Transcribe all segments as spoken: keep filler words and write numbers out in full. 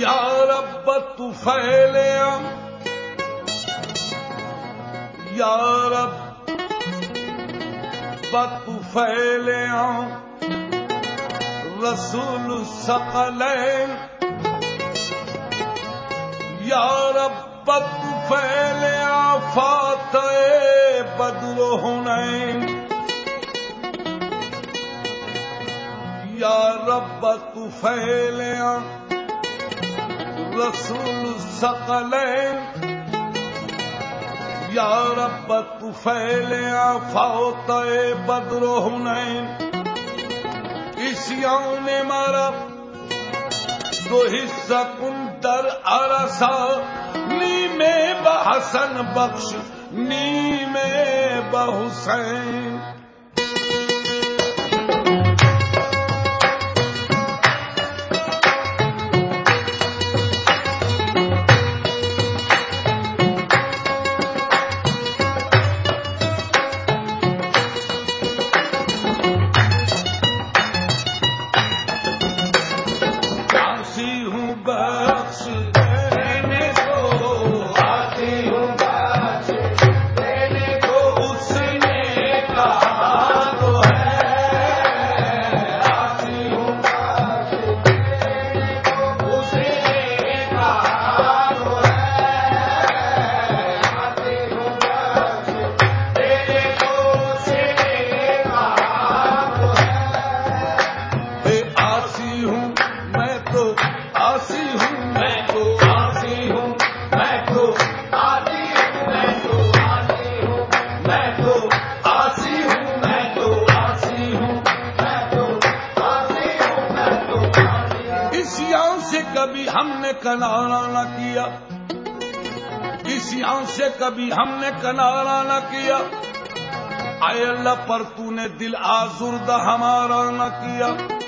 یا رب طفیلیا یا رب طفیلیا رسول الثقلین یا رب طفیلیا فاتح بدر و حنین یا رب طفیلیا رسول الثقلین یا رب طفیلیا فاتح بدر و حنین عیسیوں نے مارا تو حصہ کن در عرصہ نیمے بحسن بخش نیمے بحسین کبھی ہم نے کنارہ نہ کیا، اس یہاں سے کبھی ہم نے کنارہ نہ کیا، اے اللہ پر تو نے دل آزردہ ہمارا نہ کیا،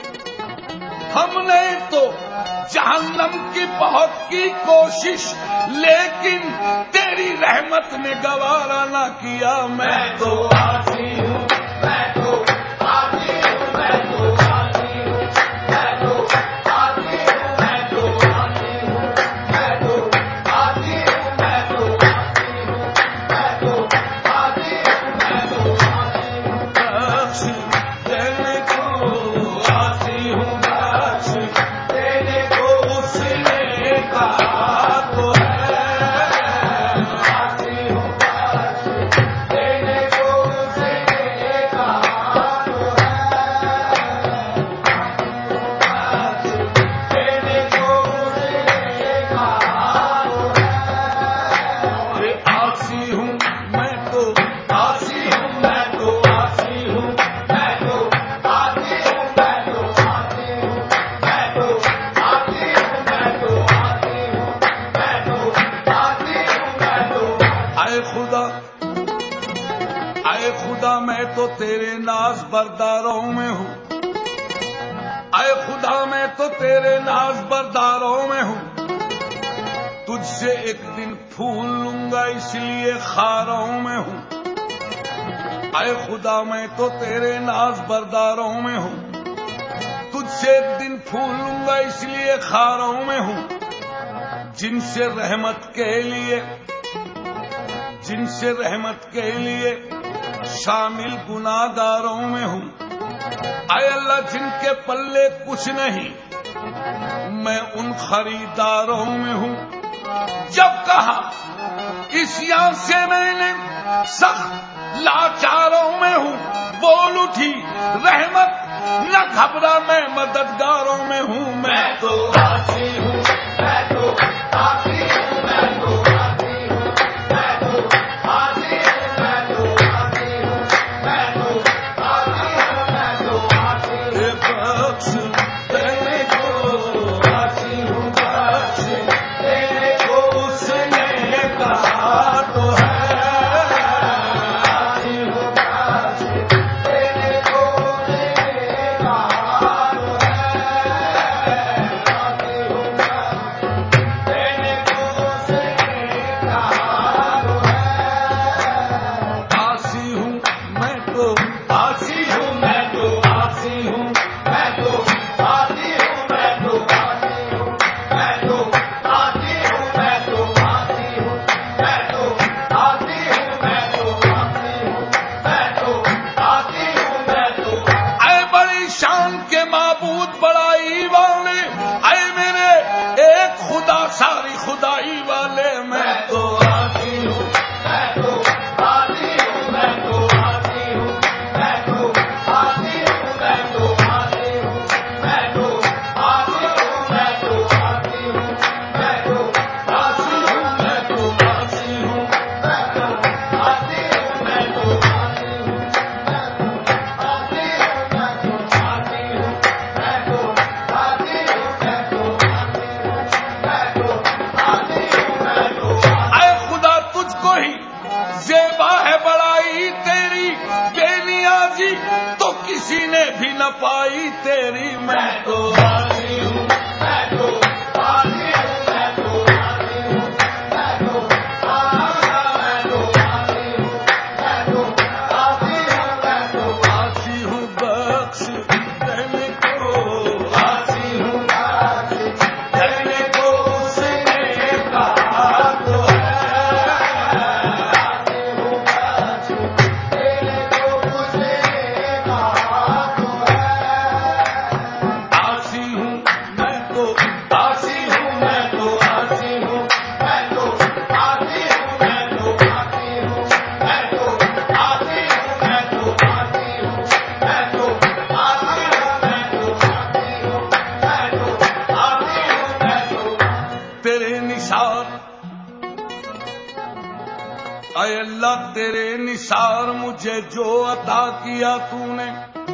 ہم نے تو جہنم کی بہت کی کوشش لیکن تیری رحمت نے گوارا نہ کیا، میں تو عاصی ہوں میں تو عاصی ہوں میں تو عاصی ہوں میں تو عاصی ہوں میں تو عاصی ہوں میں تو عاصی ہوں میں تو عاصی ہوں میں تو عاصی ہوں میں تو عاصی ہوں بخش دینے کو عاصی ہوں بخش دینے کو اس نے کہا تو ہے، عاصی ہوں بخش دینے کو اس نے کہا تو ہے، بخش دینے کو اس نے کہا تو ہے، عاصی ہوں میں تو عاصی ہوں میں تو عاصی ہوں میں تو عاصی ہوں میں تو عاصی ہوں میں تو عاصی ہوں میں تو عاصی ہوں میں تو عاصی ہوں میں تو اے خدا اے خدا میں تو تیرے ناز برداروں میں ہوں، اے خدا میں تو تیرے ناز برداروں میں ہوں، تجھ سے ایک دن پھول لوں گا اس لیے خاروں میں ہوں، اے خدا میں تو تیرے ناز برداروں میں ہوں، تجھ سے ایک دن پھول لوں گا اس لیے خاروں میں ہوں، جن سے رحمت کے لیے جن سے رحمت کے لیے شامل گناہ گاروں میں ہوں، اے اللہ جن کے پلے کچھ نہیں میں ان خریداروں میں ہوں، جب کہا اس یہاں سے میں نے سخت لاچاروں میں ہوں، بول اٹھی رحمت نہ گھبرا میں مددگاروں میں ہوں، میں تو عاصی ہوں میں تو عاصی ہوں میں تو عاصی ہوں میں تو عاصی ہوں میں تو عاصی ہوں میں تو عاصی ہوں میں تو عاصی ہوں بخش دینے کو عاصی ہوں بخش دینے کو اس نے کہا تو ہے، عاصی ہوں بخش دینے کو اس نے کہا تو ہے، عاصی ساری خدائی والے میں تو آتی ہوں میں تو آتی ہوں میں تو آتی ہوں میں تو آتی ہوں میں تو آتی ہوں میں تو آتی ہوں میں تو آتی ہوں میں تو آتی ہوں میں تو آتی ہوں میں تو آتی ہوں میں تو آتی ہوں تو کسی نے بھی نہ پائی تیری میں تو آتی ہوں میں تو آتی ہوں میں تو آتی ہوں میں تو میں تو آتی ہوں میں تو آتی ہوں میں تو آتی ہوں بخش دینے کو آتی ہوں بخش دینے کو اس نے کہا تو اے اللہ تیرے نثار مجھے جو عطا کیا تو نے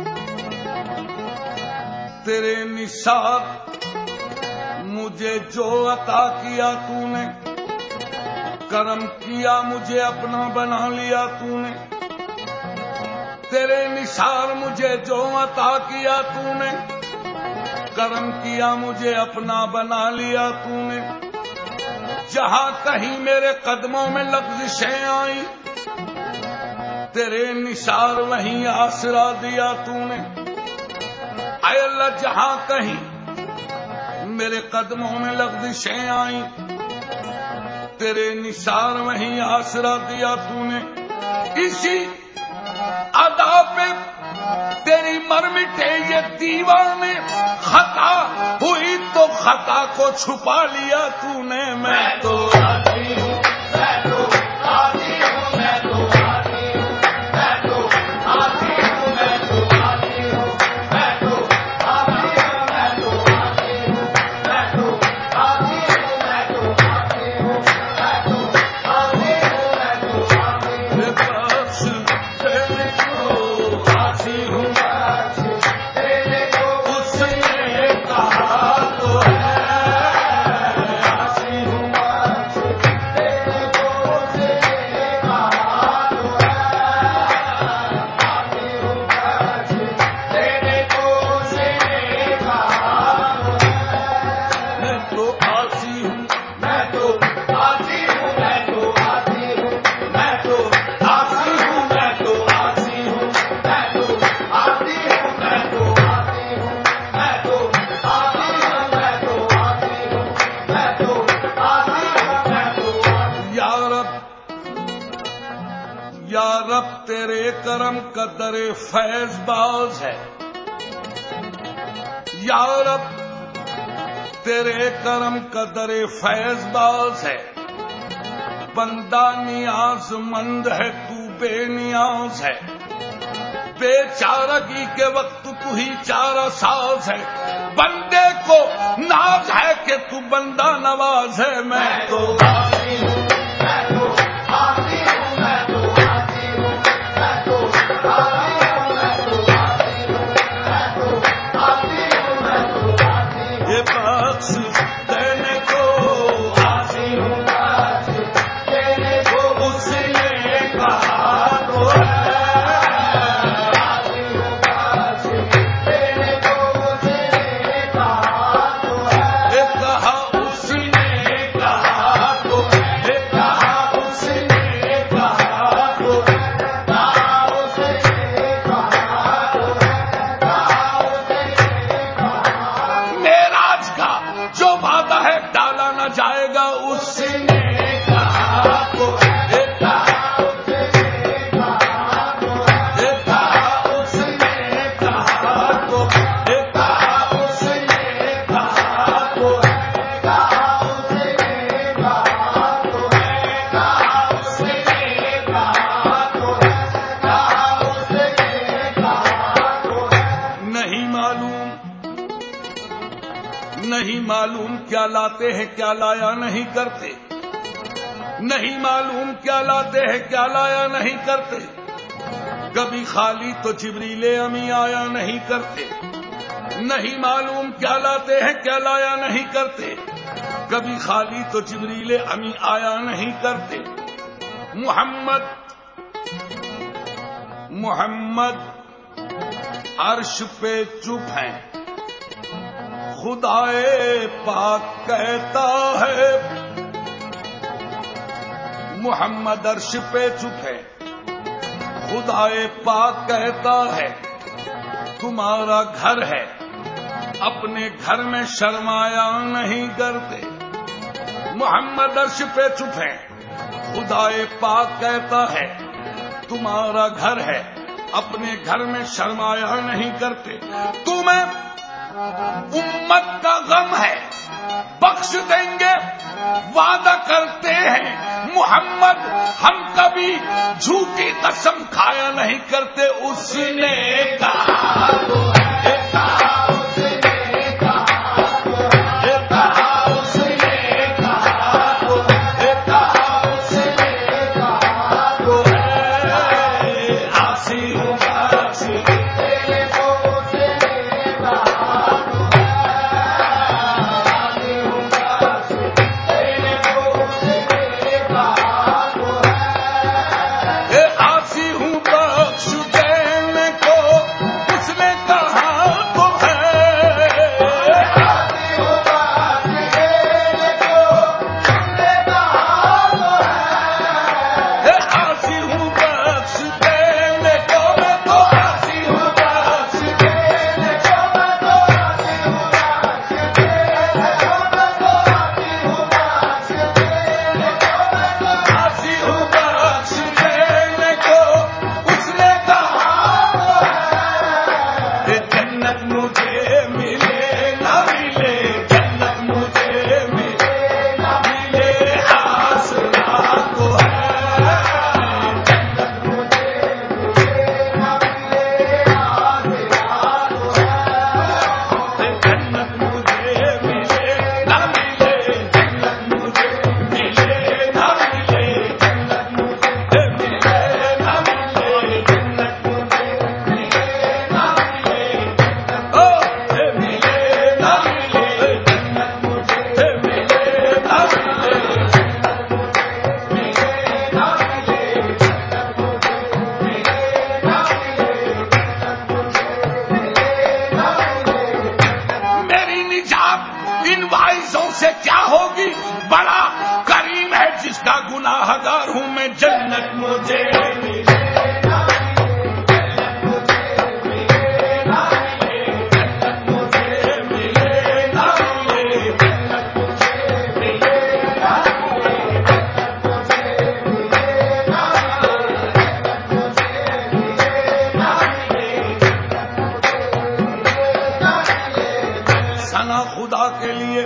تیرے نثار مجھے جو عطا کیا تو نے کرم کیا مجھے اپنا بنا لیا تو نے تیرے نثار مجھے جو عطا کیا تو نے کرم کیا مجھے اپنا بنا لیا تو نے جہاں کہیں میرے قدموں میں لغزشیں آئیں تیرے نثار وہیں آسرا دیا تو نے اے اللہ جہاں کہیں میرے قدموں میں لغزشیں آئیں تیرے نثار وہیں آسرا دیا تو نے اسی ادا پہ تیری مرمٹے یہ دیوانے خطا ہوئی تو خطا کو چھپا لیا تو نے میں تو آتی ہوں میں تو آتی ہوں میں تو آتی ہوں میں تو آتی ہوں میں تو آتی ہوں میں تو آتی ہوں میں تو آتی ہوں میں تو آتی ہوں میں تو آتی ہوں میں تو آتی ہوں میں تو آتی ہوں بخش دینے کو آتی ہوں بخش دینے کو اس نے کہا تو ہے آتی ہوں بخش دینے کو اس نے کہا تو ہے آتی ہوں بخش دینے کو اس نے کہا تو ہے میں تو آتی ہوں میں تو آتی ہوں میں تو آتی ہوں میں تو آتی ہوں میں تو آتی ہوں میں تو آتی ہوں میں تو آتی ہوں میں تو آتی ہوں میں تو آتی ہوں میں تو آتی ہوں میں تو یا رب یا رب تیرے کرم کا در فیض باز ہے یا رب تیرے کرم کا در فیض باز ہے بندہ نیاز مند ہے تو بے نیاز ہے بے چارگی کے وقت تو ہی چارہ ساز ہے بندے کو ناز ہے کہ تو بندہ نواز ہے میں تو آتی ہوں میں تو آتی ہوں میں تو آتی ہوں میں تو آتی ہوں میں تو آتی ہوں میں تو آتی ہوں میں تو آتی ہوں یہ بخش دینے کو آتی ہوں بخش دینے کو اس نے کہا تو ہے آتی ہوں بخش دینے کو اس نے کہا تو ہے یہ کہا اس نے کہا تو ہے یہ کہا اس نے کہا تو ہے کہا اس نے کہا تو ہے کہا اس نے کہا معراج کا جو وعدہ ہے ڈالا نہ جائے گا اس نے کہا تو ہے یہ کہا اس نے کہا تو ہے یہ کہا اس نے کہا تو ہے یہ کہا اس نے کہا تو ہے کہا اس نے معلوم کیا لاتے ہیں کیا لایا نہیں کرتے، نہیں معلوم کیا لاتے ہیں کیا لایا نہیں کرتے، کبھی خالی تو جبریل امی آیا نہیں کرتے، نہیں معلوم کیا لاتے ہیں کیا لایا نہیں کرتے، کبھی خالی تو جبریل امی آیا نہیں کرتے۔ محمد محمد عرش پہ چپ ہیں، خدائے پاک کہتا ہے، محمد عرش پہ چپ ہے، خدائے پاک کہتا ہے، تمہارا گھر ہے، اپنے گھر میں شرمایا نہیں کرتے۔ محمد عرش پہ چپ ہے، خدائے پاک کہتا ہے، تمہارا گھر ہے، اپنے گھر میں شرمایا نہیں کرتے۔ تمہیں امت کا غم ہے، بخش دیں گے وعدہ کرتے ہیں، محمد ہم کبھی جھوٹی قسم کھایا نہیں کرتے۔ اس نے کہا تو ہے، کہا اس نے کہا تو ہے، کہا اس نے کہا تو ہے، کہا اس نے کہا تو ہے، آسی ہوں باسی تیرے کو اس نے کہا تو ہے، آسی ہوں باسی تیرے کو اس نے کہا تو ہے، آسی ہوں بخش دینے کو اس نے کہا تو ہے، آسی ہوں بخش دینے کو اس نے کہا تو ہے، آسی ہوں بخش دینے کو میں تو آسی ہوں بخش دینے کو میں تو آسی ہوں بخش دینے کو میں تو آسی ہوں بخش دینے کو میں تو آسی ہوں بخش دینے کو اس نے کہا تو ہے، جنت مجھے ملے نہ ملے، جنت مجھے ملے نہ ملے، آسرا تو ہے، جنت مجھے ملے نہ ملے، آسرا تو ہے، جنت مجھے ملے نہ ملے، جنت مجھے ملے نہ ملے، جنت مجھے ملے نہ ملے، جنت مجھے ملے نہ ملے، او ملے نہ ملے، جنت مجھے ملے نہ ملے، جنت مجھے ملے نہ ملے، جنت مجھے ملے نہ ملے، جنت مجھے ملے نہ ملے۔ میری نجات ان واعظوں سے کیا ہوگی، بڑا کریم ہے جس کا گناہ گار ہوں میں، جنت مجھے ملے نہ ملے، جنت مجھے ملے نہ ملے، جنت مجھے ملے نہ ملے، جنت مجھے ملے نہ ملے، جنت مجھے ملے نہ ملے، جنت مجھے ملے نہ ملے، جنت مجھے۔ ثنا خدا کے لیے،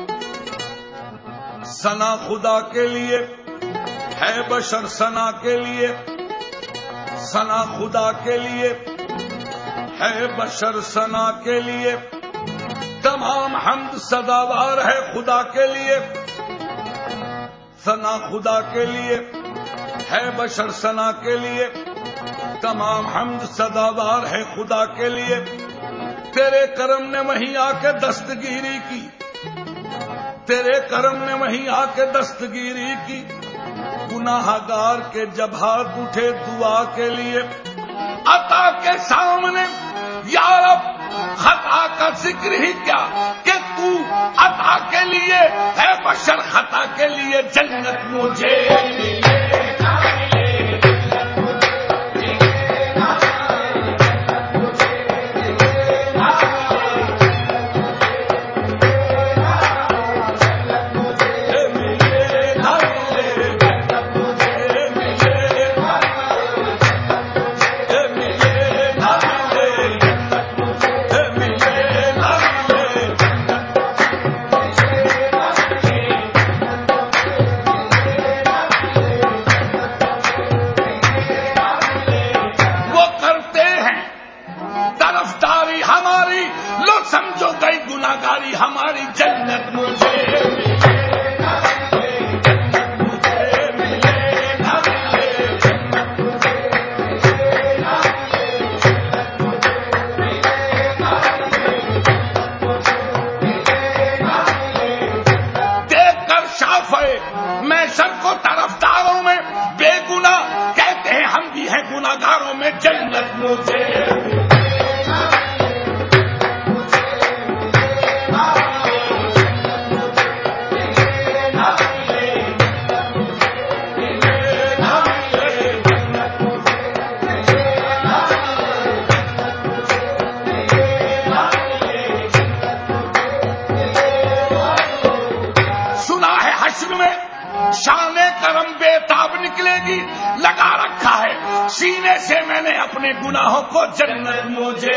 ثنا خدا کے لیے ہے بشر، ثنا کے لیے، ثنا خدا کے لیے ہے بشر، ثنا کے لیے تمام حمد سزاوار ہے خدا کے لیے، ثنا خدا کے لیے ہے بشر، ثنا کے لیے تمام حمد سزاوار ہے خدا کے لیے۔ تیرے کرم نے وہیں آ کے دستگیری کی، تیرے کرم نے وہیں آ کے دستگیری کی، گناہ گار کے جب ہاتھ اٹھے دعا کے لیے، عطا کے سامنے یا رب خطا کا ذکر ہی کیا کہ تو عطا کے لیے ہے بشر، خطا کے لیے جنت مجھے ملے نہ ملے، جنت مجھے ملے نہ ملے، جنت مجھے ملے نہ ملے، جنت مجھے ملے نہ ملے، جنت مجھے ملے نہ ملے، جنت مجھے ملے نہ ملے، جنت مجھے ملے نہ ملے، جنت مجھے ملے نہ ملے، جنت مجھے شان کرم بے تاب نکلے گی، لگا رکھا ہے سینے سے میں نے اپنے گناہوں کو، جنت مجھے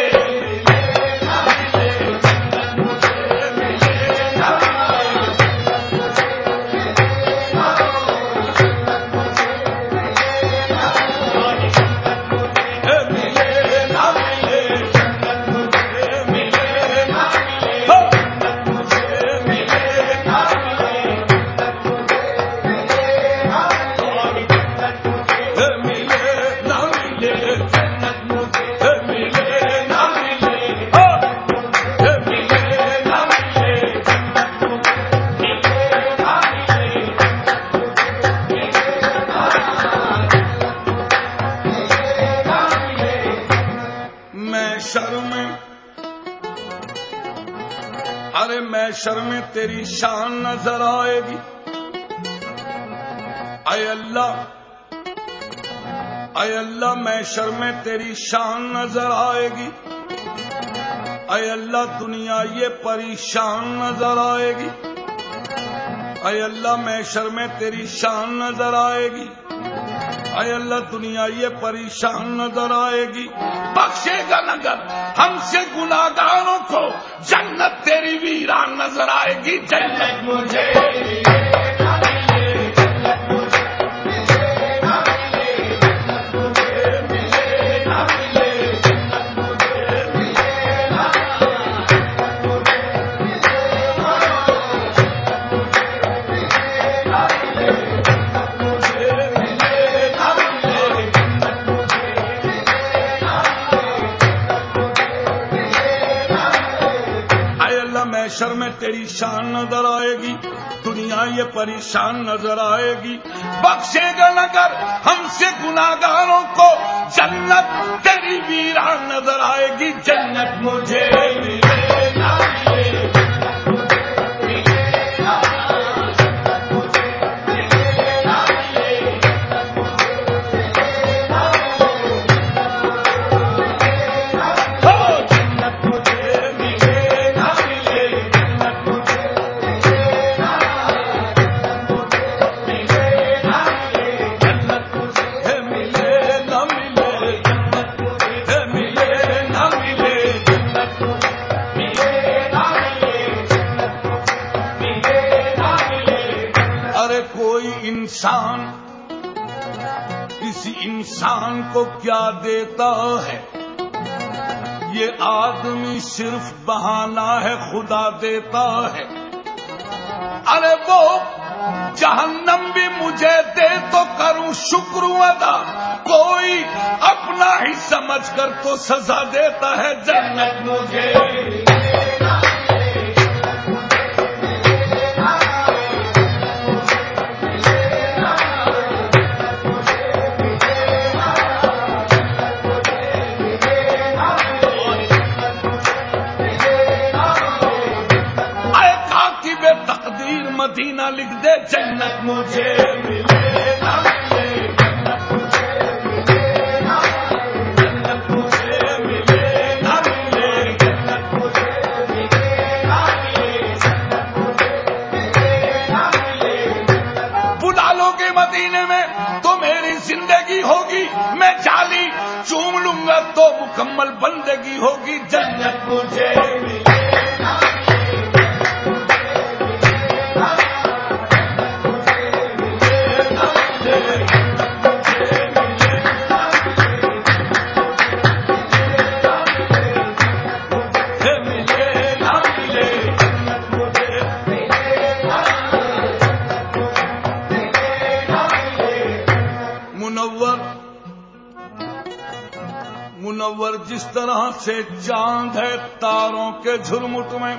محشر میں تیری شان نظر آئے گی، اے اللہ اے اللہ محشر میں تیری شان نظر آئے گی، اے اللہ دنیا یہ پریشان نظر آئے گی، اے اللہ محشر میں تیری شان نظر آئے گی، اے اللہ دنیا یہ پریشان نظر آئے گی، بخشے گا نگر ہم سے گناہگاروں کو، جنت تیری ویران نظر آئے گی، جنت مجھے محشر میں تیری شان نظر آئے گی، دنیا یہ پریشان نظر آئے گی، بخشے گا نگر ہم سے گناہگاروں کو، جنت تیری ویران نظر آئے گی، جنت مجھے انسان کسی انسان کو کیا دیتا ہے، یہ آدمی صرف بہانہ ہے خدا دیتا ہے، ارے وہ جہنم بھی مجھے دے تو کروں شکر ادا، کوئی اپنا ہی سمجھ کر تو سزا دیتا ہے، جنت مجھے مدینہ لکھ دے، جنت مجھے ملے نہ ملے، جنت مجھے ملے نہ ملے، جنت مجھے ملے نہ ملے، جنت مجھے ملے نہ ملے، بلا لو گے مدینے میں تو میری زندگی ہوگی، میں جالی چوم لوں گا تو مکمل بندگی ہوگی، جنت مجھے ملے نہ ملے۔ منور جس طرح سے چاند ہے تاروں کے جھرمٹ میں،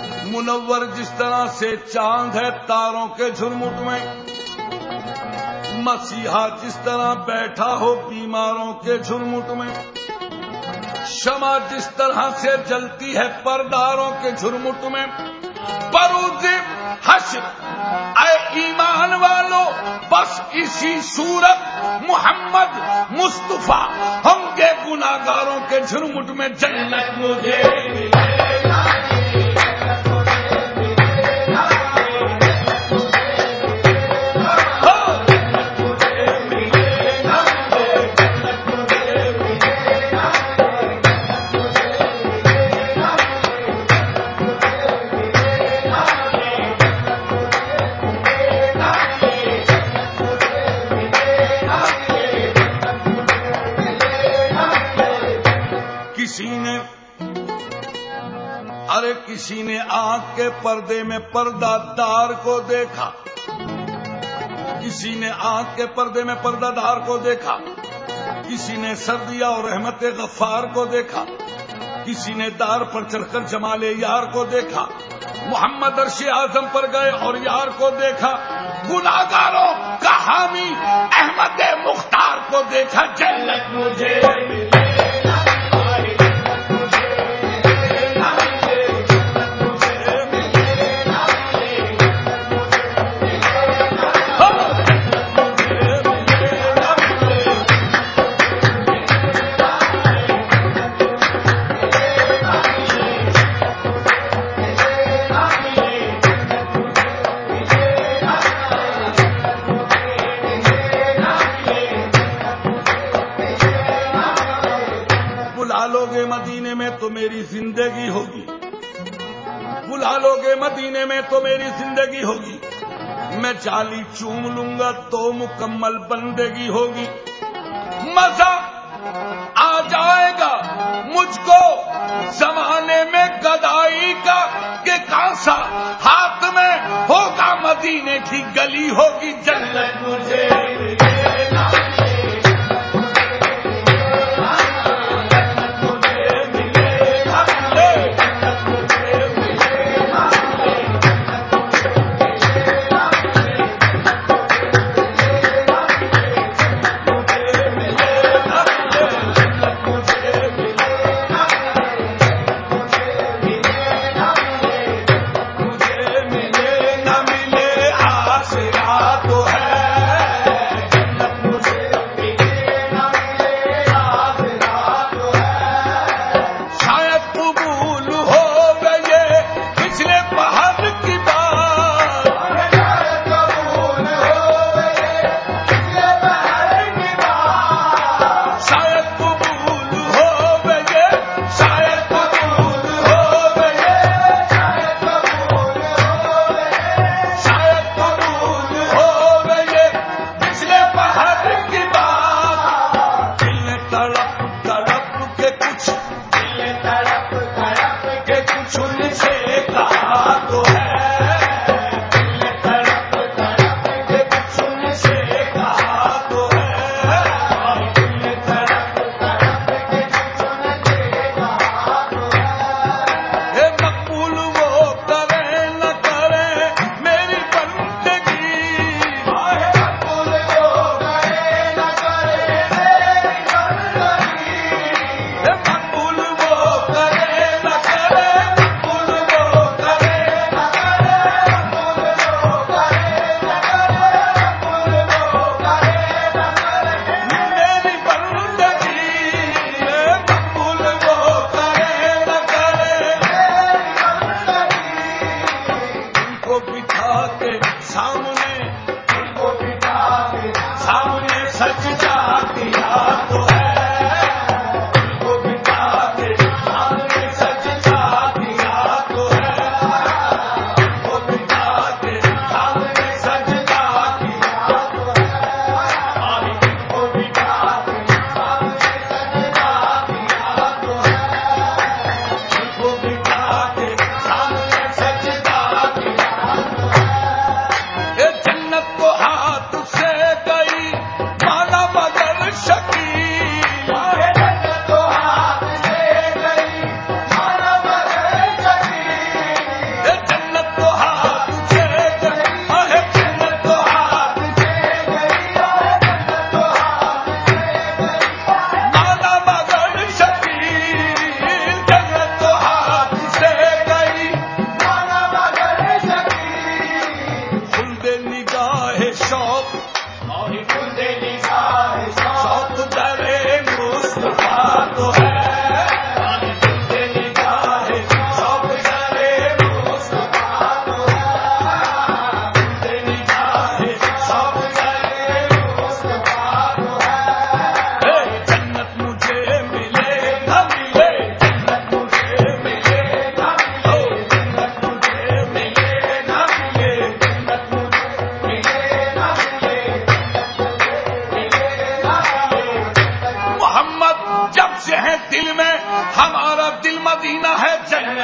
منور جس طرح سے چاند ہے تاروں کے جھرمٹ میں، مسیحا جس طرح بیٹھا ہو بیماروں کے جھرمٹ میں، شمع جس طرح سے جلتی ہے پرداروں کے جھرمٹ میں، بروز حشر اے ایمان والو بس اسی صورت محمد مصطفیٰ ہم کے گناہگاروں کے جھرمٹ میں جنت مجھے کسی نے آنکھ کے پردے میں پردہ دار کو دیکھا، کسی نے آنکھ کے پردے میں پردہ دار کو دیکھا، کسی نے سردیا اور رحمت غفار کو دیکھا، کسی نے دار پر چڑھ کر جمال یار کو دیکھا، محمد عرش اعظم پر گئے اور یار کو دیکھا، گناہگاروں کا حامی احمد مختار کو دیکھا، جنت مجھے مدینے میں تو میری زندگی ہوگی، بلا لو گے مدینے میں تو میری زندگی ہوگی، میں جالی چوم لوں گا تو مکمل بندگی ہوگی، مزہ آ جائے گا مجھ کو زمانے میں گدائی کا کہ کانسا ہاتھ میں ہوگا مدینے کی گلی ہوگی، جنت مجھے آسرا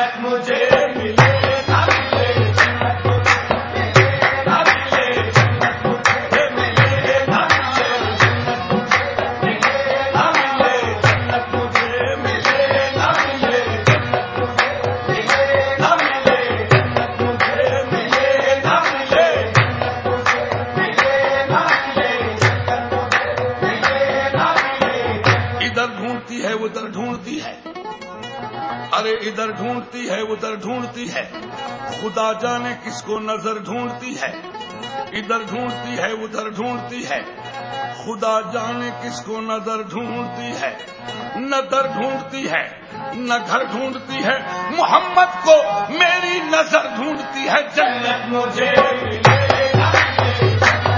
जन्नत मुझे मिले ना मिले जन्नत मुझे मिले ना मिले जन्नत मुझे मिले ना मिले जन्नत मुझे मिले ना मिले जन्नत मुझे मिले ना मिले जन्नत मुझे मिले ना मिले इधर ढूंढती है उधर ढूंढती है अरे इधर ढूंढती है उधर ढूंढती है खुदा जाने किसको नजर ढूंढती है इधर ढूंढती है उधर ढूंढती है खुदा जाने किसको नजर ढूंढती है न दर ढूंढती है न घर ढूंढती है मोहम्मद को मेरी नजर ढूंढती है जन्नत मुझे मिले ना मिले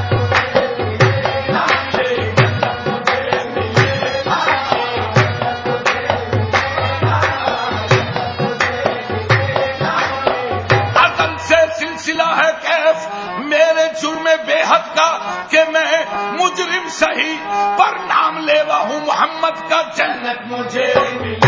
बेहद का कि मैं मुजरिम सही पर नाम लेवा हूँ मोहम्मद का जन्नत मुझे मिले